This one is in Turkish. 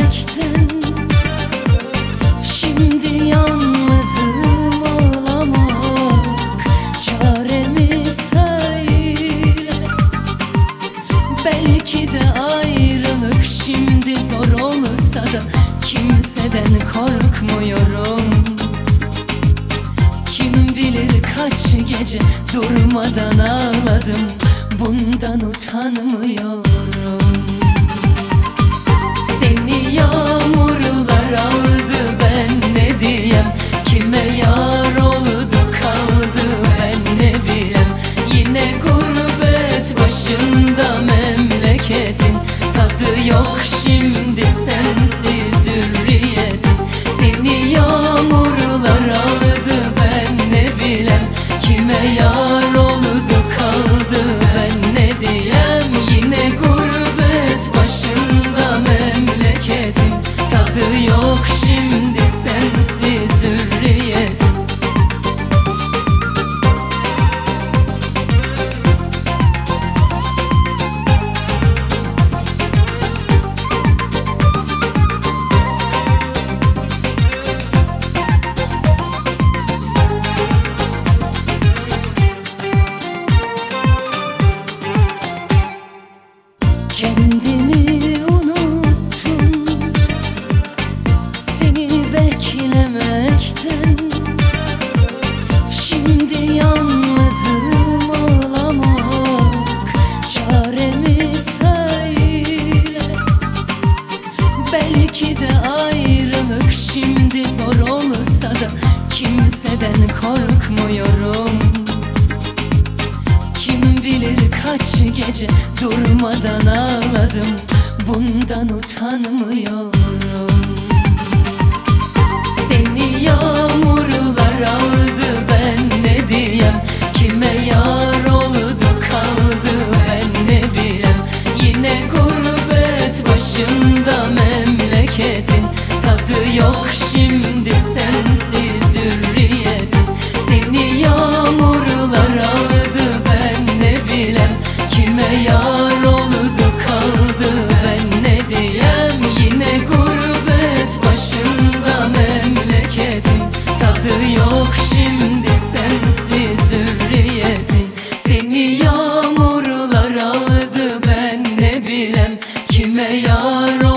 beklemekten. Şimdi yalnızım, ağlamak çaremi söyle. Belki de ayrılık şimdi zor olsa da kimseden korkmuyorum. Kim bilir kaç gece durmadan ağladım, bundan utanmıyorum. Seni yağmurlar aldı, ben ne diyem, kime yar oldu kaldı ben ne bilem. Yine gurbet başında memleketin, tadı yok şimdi sensiz hürriyetin. Seni yağmurlar aldı, ben ne bilem, kime yar oldu kaldı ben ne diyem. Yine gurbet başında memleketin, tadı yok şimdi sensiz hürriyetin. Kendimi unuttum seni beklemekten. Şimdi yalnızım, ağlamak çaremi söyle. Belki de ayrılık şimdi zor olsa da kimseden korkmuyorum. Kim bilir kaç gece durmadan ağladım, bundan utanmıyorum. Seni yağmurlar aldı, ben ne diyem, kime yar oldu kaldı ben ne bilem. Yine gurbet başında memleketin, tadı yok şimdi sensiz hürriyetin. Seni yağmurlar aldı, ben ne bilem, kime yar oldu kaldı ben ne diyem. Yine gurbet başında memleketin, tadı yok şimdi sensiz hürriyetin. Seni yağmurlar aldı, ben ne bilem, kime yar oldu